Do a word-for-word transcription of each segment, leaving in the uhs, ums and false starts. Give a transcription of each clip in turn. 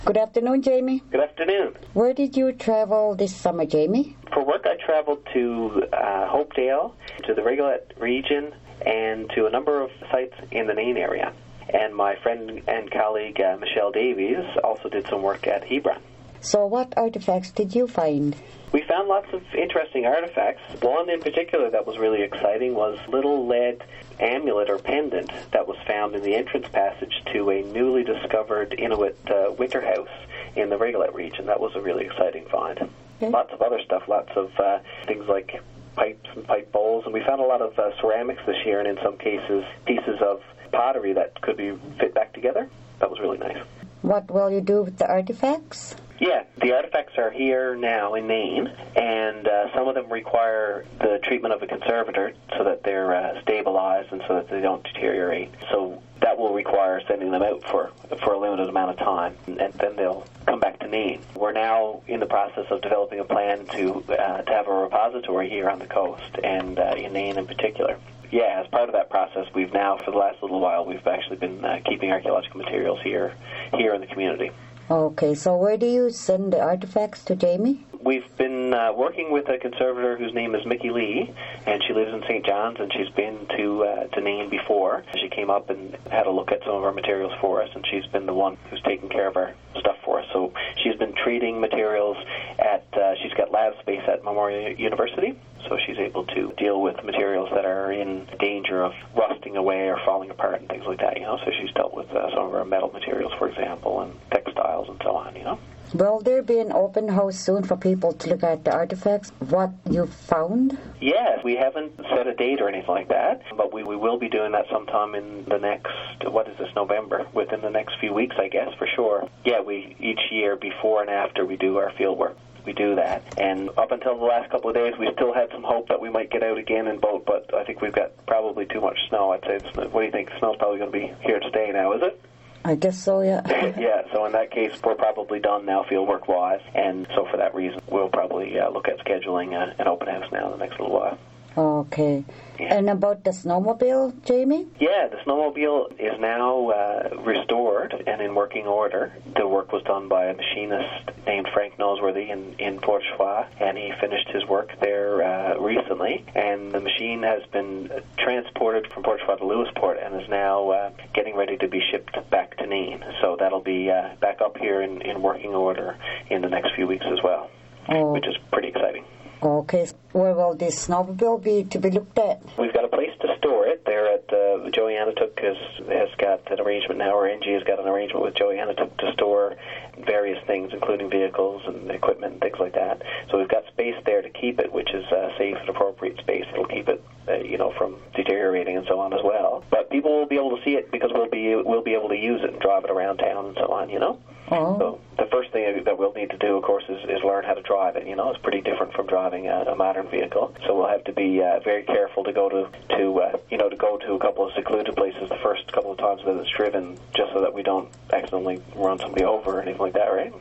Good afternoon, Jamie. Good afternoon. Where did you travel this summer, Jamie? For work, I traveled to uh, Hopedale, to the Rigolet region, and to a number of sites in the Nain area. And my friend and colleague, uh, Michelle Davies, also did some work at Hebron. So what artifacts did you find? We found lots of interesting artifacts. One in particular that was really exciting was a little lead amulet or pendant that was found in the entrance passage to a newly discovered Inuit uh, winter house in the Rigolet region. That was a really exciting find. Okay. Lots of other stuff, lots of uh, things like pipes and pipe bowls, and we found a lot of uh, ceramics this year, and in some cases pieces of pottery that could be fit back together. That was really nice. What will you do with the artifacts? Yeah, the artifacts are here now in Nain, and uh, some of them require the treatment of a conservator so that they're uh, stabilized and so that they don't deteriorate. So that will require sending them out for, for a limited amount of time, and then they'll come back to Nain. We're now in the process of developing a plan to, uh, to have a repository here on the coast, and uh, in Nain in particular. Yeah, as part of that process, we've now, for the last little while, we've actually been uh, keeping archaeological materials here, here in the community. Okay, so where do you send the artifacts to, Jamie? We've been uh, working with a conservator whose name is Mickey Lee, and she lives in Saint John's, and she's been to uh, to Nain before. She came up and had a look at some of our materials for us, and she's been the one who's taken care of our stuff for us. So she's been treating materials at, uh, she's got lab space at Memorial University, so she's able to deal with materials that are in danger of rusting away or falling apart and things like that, you know. So she's dealt with uh, some of our metal materials, for example, and textiles and so on, you know. Will there be an open house soon for people to look at the artifacts, what you found? Yes, we haven't set a date or anything like that, but we, we will be doing that sometime in the next, what is this, November, within the next few weeks, I guess, for sure. Yeah, we each year, before and after we do our field work, we do that. And up until the last couple of days, we still had some hope that we might get out again and boat, but I think we've got probably too much snow. I'd say, what do you think? The snow's probably going to be here to stay now, is it? I guess so, yeah. Yeah, so in that case, we're probably done now fieldwork-wise, and so for that reason, we'll probably uh, look at scheduling uh, an open house now in the next little while. Okay. Yeah. And about the snowmobile, Jamie? Yeah, the snowmobile is now uh, restored and in working order. The work was done by a machinist named Frank Noseworthy in, in Port Choix, and he finished his work there uh, recently. And the machine has been transported from Port Choix to Lewisport and is now uh, getting ready to be shipped back to Nain. So that'll be uh, back up here in, in working order in the next few weeks as well, oh. which is pretty exciting. Okay, where will this snowmobile be to be looked at? We've got a place to store it. There at uh, Joey Anatook has, has got an arrangement now, or N G has got an arrangement with Joey Anatook to store various things, including vehicles and equipment and things like that. So we've got space there to keep it, which is uh, safe and appropriate space. It'll keep it, uh, you know, from deteriorating and so on as well. But people will be able to see it because we'll be we'll be able to use it and drive it around town and so on, you know. Oh. So the first thing that we'll need to do, of course, is, is learn how to drive it. You know, it's pretty different from driving a, a modern vehicle. So we'll have to be uh, very careful to go to, to uh, you know, to go to a couple of secluded places the first couple of times that it's driven, just so that we don't accidentally run somebody over or anything like that, right?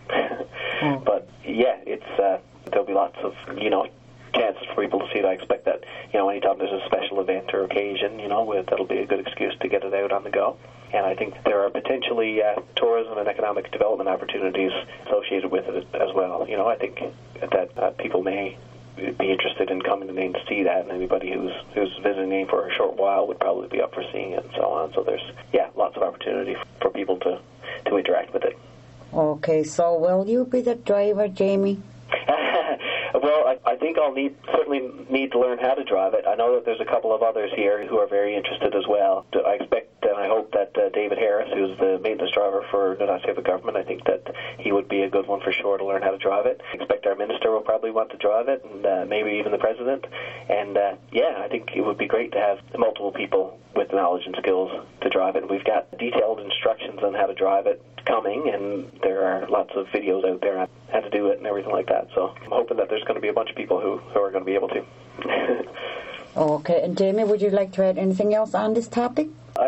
Mm. But yeah, it's uh, there'll be lots of, you know, chances for people to see it. I expect that, you know, anytime there's a special event or occasion, you know, that'll be a good excuse to get it out on the go. And I think there are potentially uh, tourism and economic development opportunities associated with it as well. You know, I think that uh, people may be interested in coming to Nain to see that, and anybody who's who's visiting Nain for a short while would probably be up for seeing it and so on. So there's, yeah, lots of opportunity for people to, to interact with it. Okay, so will you be the driver, Jamie? Well, I, I think I'll need certainly need to learn how to drive it. I know that there's a couple of others here who are very interested as well. I expect and I hope that uh, David Harris, who's the maintenance driver for the Nunavut government, I think that he would be a good one for sure to learn how to drive it. I expect our minister will probably want to drive it, and uh, maybe even the president. And uh, yeah, I think it would be great to have multiple people with knowledge and skills to drive it. We've got detailed instructions on how to drive it coming, and there are lots of videos out there on how to do it and everything like that. So I'm hoping that there's going to be a bunch of people who, who are going to be able to. Okay, and Jamie, would you like to add anything else on this topic? I don't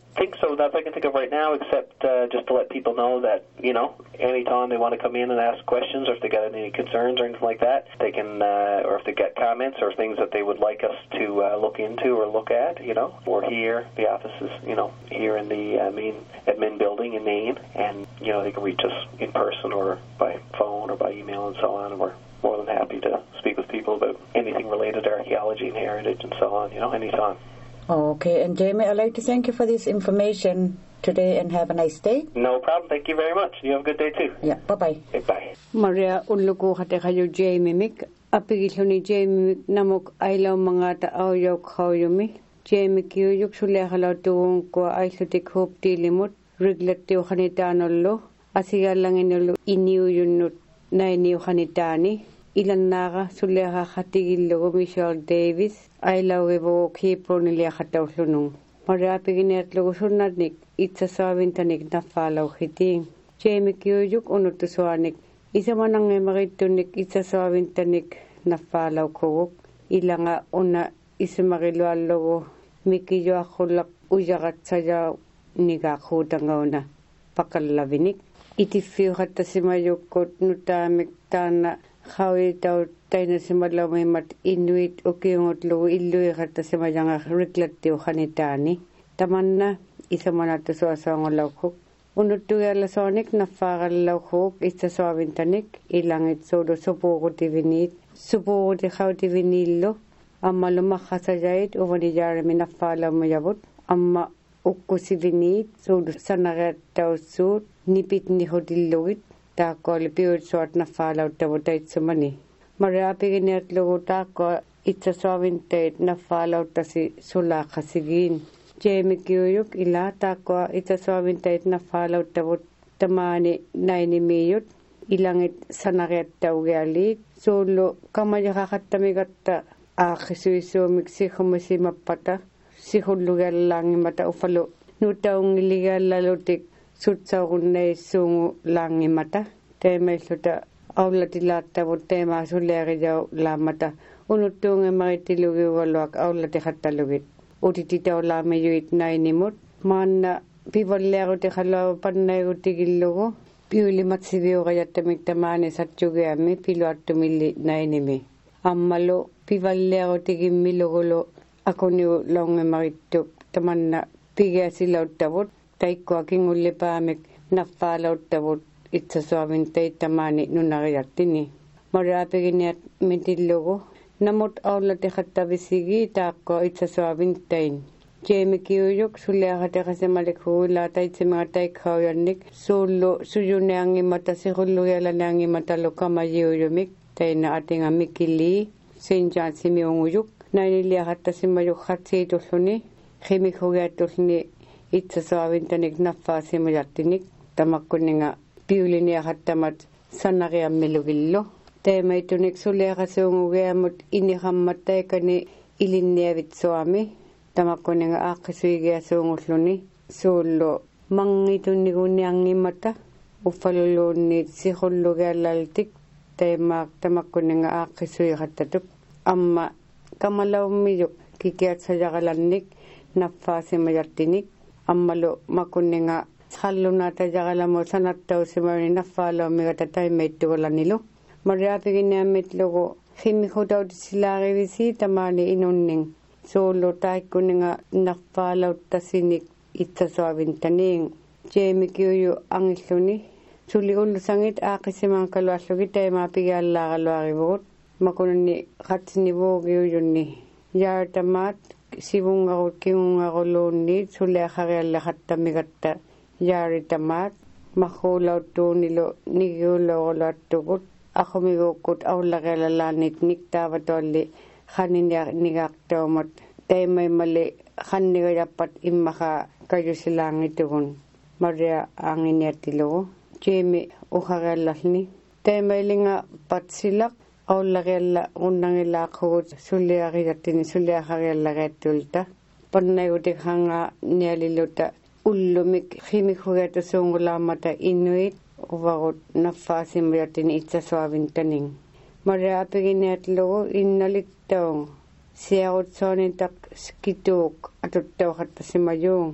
think so. That's all I can think of right now, except uh, just to let people know that, you know, anytime they want to come in and ask questions, or if they got any concerns or anything like that, they can, uh, or if they get comments or things that they would like us to uh, look into or look at, you know, we're here. The office is, you know, here in the uh, main admin building in Maine, and, you know, they can reach us in person or by phone or by email and so on, and we're more than happy to speak with people about anything related to archaeology and heritage and so on, you know, anytime. Okay, and Jamie, I'd like to thank you for this information today and have a nice day. No problem. Thank you very much. You have a good day too. Yeah, bye-bye. Okay, bye. Maria ulluku hate kayo Jamie Mick. Apigiluni Jamie namok ailaw mga tao yaw kawyumi. Jamie kiyuyuk sulehalaw tuwong ko ay sutik hop tilimut. Riglet tiyo kanitanolo. Asigalangin iniuyunut na iniyo kanitani. Ilan naka suleha katigilo Michelle Davis ay lawebo kipro nila katawslunong. Marapi ginetlo sunadnik itsa sawintanik na follow hiting. Jamie kiyuyuk unutusuanik. Isa manang makitunik itsa sawintanik na follow kowok. Ilanga una isa makilualogo mikiyo akulak uyakat sayaw nigakutang na pakalabinik. Itifiyo kata si mayukot nutamik tana Hawi daw tayo na si Malaway mat inuit o kiyungot lo iluwi kata si mayang riklat tiyo kanitani. Taman na isa man nato sa asawang lawkok. Unod tuya lasonik na fakal lawkok isa sa awintanik ilangit solo supuko ti vinit. Supuko ti kaw ti vinilo. Amma lumakasajait o vanijari na falaw mayabot. Amma ukko si vinit solo sa nagat daw sud nipit ni hodilugit. Tako lipiwid suat na follow tawatay sumani. Marapi ginit lugo tako itsa sawintate na follow ta si sula kasigin. Jamie kiyuyuk ila tako itsa sawintate na follow tawat tamani naini miyut. Ilangit sanaret tawgali. Solo kamaya kakatamigat akisuisumik si kumasi mapata. Si hulugal lang mata ufalo. Nutaong iligal lalotik. Sutsa kunay sungu langi mata. Tema suta aulatilata mo tema suleri jaw lamata. Unutung e makitilugi walwak aulati katalugit. Utitita o lame yuit na inimut. Mana pivalero te kalaw panay utigilugo. Piuli matsibiyo kaya tamigtamani sa tsugiami pilo at tumili na inimi. Amalo pivalero te gimilugulo. Ako niyo lang e makituk taman na pigya silaw tabot. Taiko aking ulipamik na follow tabot itsa sawintay tamani nunariyatini. Marapi giniyat mitilogo. Namot awla te katabisigi tako itsa sawintayin. Jamie kiyuyuk sulehate kasi malikhuila tayo si mga tayo kawayanik. Solo suyo na ang imata si huluyala na ang imata lo kamayuyumik. Tayo na ating amikili. Saint John si miyunguyuk. Nainiliyakata si mayuk hatsito suni. Khimikhuyatos ni itsa sawintanik na fasi mayatinik tamakuninga piulini akatamat sanaki amilugillo. Tema itunik suleka sungugamot inihammatay kani ilinniavit suami tamakuninga akisuigia sungusluni solo mangitunikuni angimata ufaluluni sihullugalaltik tema tamakuninga akisuigatatuk amma kamalawmiyuk kikiat sayakalannik na fasi mayatinik Amalo makuninga halo nata jagalamo sanat tau simari na follow mi kata tay metu wala nilo. Mariapi ginamit logo himi hodaw silari visi tamani inunning. Solo tay kuninga na follow tasinik itsa sawin taning. Jamie kiyuyo ang isluni. Suli ulo sangit akisimang kalwaslogi tay mapigala kalwari bukot. Makunani katsinibo kiyuyo ni. Yar tamat. Sibung ako kung ako loni sula kagala katamigatta yari tamat makulaw to nilo nigulo ko tugot ako migukot aw lagalalanit nikta batoli kanin nigaktaw mat tay may mali kaniga dapat imaka kayo silang itugon Maria ang inyatilo Jamie ukagalas ni tay may linga patsilak aw lagala unang ilako sulia kiyatin sulia kagala ketulta panay utik hanga nialiluta ulumik himikugato sungula mata inuit uwagot na fasim yatin itsa swabin taning Mariapi ginatlo inaliktong siyagot sonitak skituk atutaw kata si mayong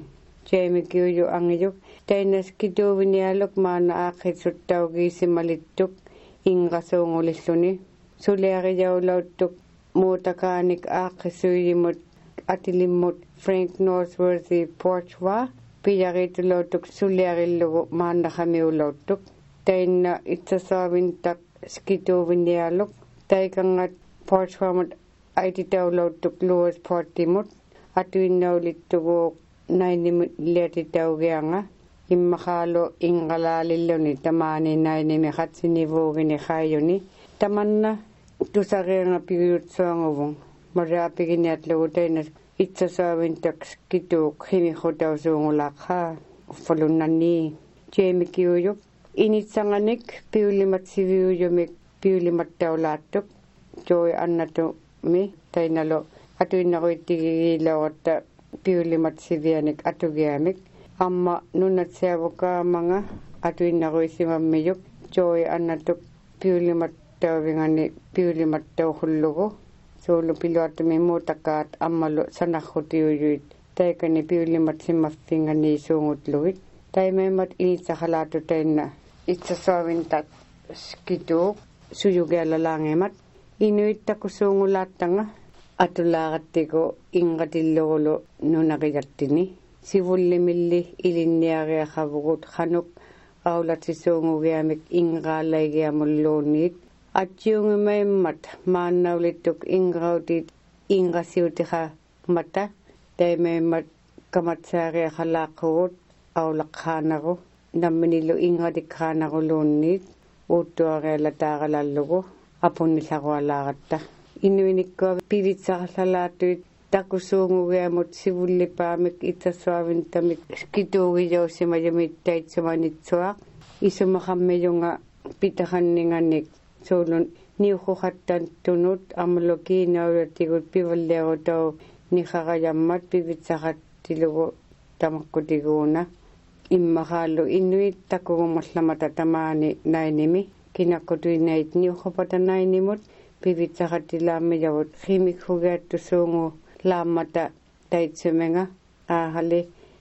Jamie Kiuyo Angayuk, Tainas Kidovinialok Mana Akitsut Taugisimalittuk, Inga Songolisuni, Suleri Yaulautuk, Motakanik Akisuyimut, Atilimut, Frank Northworthy Porchwa, Piyaritulautuk, Suleri Logo Mana Hamiulautuk, Taina Itasawintak Skidovinialok, Taikangat Porchwamat Aititaulautuk Luas Portimut, Atuinaulitugo. Naini leti taugianga immakalo ingalalilo ni tamani naini mi hatsini vogini khayoni tamanna tusarenga piyutsangobong marapigini atluutena itsasawintak skitu khimi khotawsungulakha falunani Jamie Kiuyo initsanganik piulimatsiviyumik piulimattaulatuk joy annato mi tainalo atuinakoitigilawata piulimat sivianik atugiamik amma nunat sevoka manga atuinakoisimamiyuk joy annatuk piulimat tawingani piulimat tawhullugo solo piluatumi mutakat ammalo sanakhutiuyuit taikani piulimat simaffingani sungutluit taimemat initsahalatu taina itsasawintat skitu suyugelalangemat inuit takusungulattanga Atulagattiko ingatillogolo nunaqiyattini sivullimilli ilinniagiaqavugut khanuk aulatsisuungugiamik ingaalaigiamulluunniit atjiungimaimmat maannaulittuk ingautit ingasiutiqa mata taimaimmat kamatsaariaqalaaqqugut aulaqqaanaru namminillu ingatikkaanaruluunniit uuttuarialataaqalallugu apunnillarualaaqatta Inuinikko pivitsaqallalaatuit takusuungugiamut sivullipaamik itsassuavintamik skituugijausimajamittaitsumanitsuaq isumaqammiyunga pitaqanninganik suulun niuquqattantunut amalokiinaulatigut pivalliarutau niqaqayammat pivitsaqattilugu tamakkutiguuna immaqaallu inuit takugumallamata tamaani nainimi kinakkutuinait niuqupata nainimut pivitsaqatilaammi yavut khimikhugaattusuungu laammata taitsumenga aahali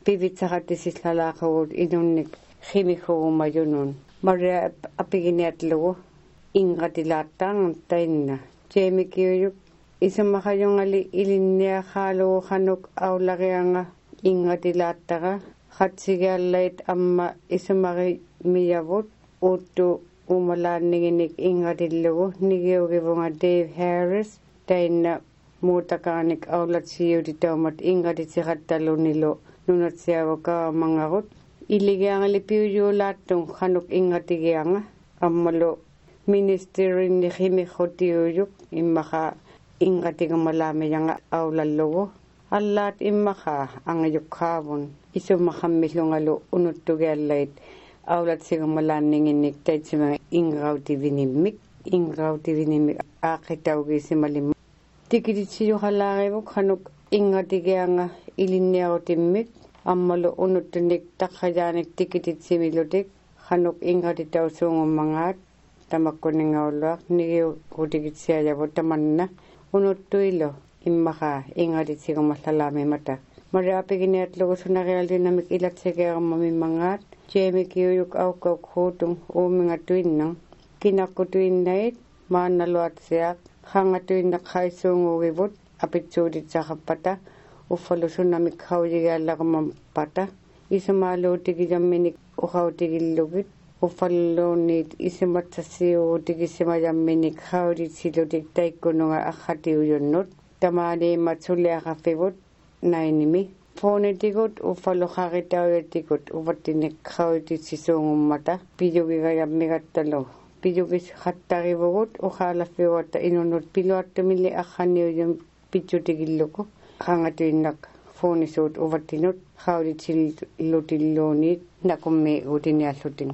pivitsaqatisillalaaqagut inunnik khimikhugumayunun maria apiginiatlugu ingatilaattaan tainna Jamie Kiuyo isumaqayungali ilinniaqaalugu qanuk aulaqianga ingatilaattaqa qatsigiallait amma isumaqi miyavut uuttu umalaanniginik ingatillugu nigiugivunga Dave Harris tainna muutakanik aulatsiyutitaumat ingatitsikatalunilo nunatsiavokaamangagut iligiangali piuyuulaattung qanuk ingatigianga ammalu ministerinni khimikhutiuyuk immaqa ingatigamalaamiyanga aulallugu allaat immaqa angayukkaavun isumaqammillungalu unuttugiallait aulatsigamalaanninginnik taitsima ingautivinimmik ingautivinimmik aaqitaugiisimalim tikititsiyuqalaarivuk qanuk ingatigianga ilinniarutimmik ammalu unuttunik taqqajaanik tikititsimilutik qanuk ingatitausuungummangaat tamakkuningauluaq nigiukutigitsiayavu tamanna unuttuilo immaqa ingatitsigamallalaamimata mariapiginiatlugu sunarialdinamik ilatsigeermamimmangaat Jamie Kiuyuk aukauk huutung uumingatuinnang kinakkutuinnait maannaluatsiaq qangatuinnak qaisuungugivut apitsuutitsaqappata uffalusunamik haujigiallaqamampata isumaaluutigijamminik uqautigillugit uffalluunniit isumatsassiuutigisimajamminik hautitsilutik taikkununga aqqatiujunnut tamaaniimmat suliaqaffivut nainimi Phonetigut uffaluqaqitauyatikut uvattinik hautitsisuungummata piyugigayammigattalu piyugis qattarivugut uqaalaffiguatta inunut piluattumilli aqqaniujum pitsutigilluku qangatuinnak phonisuut uvattinut hautitsilutilluuniit nakummi utiniallutin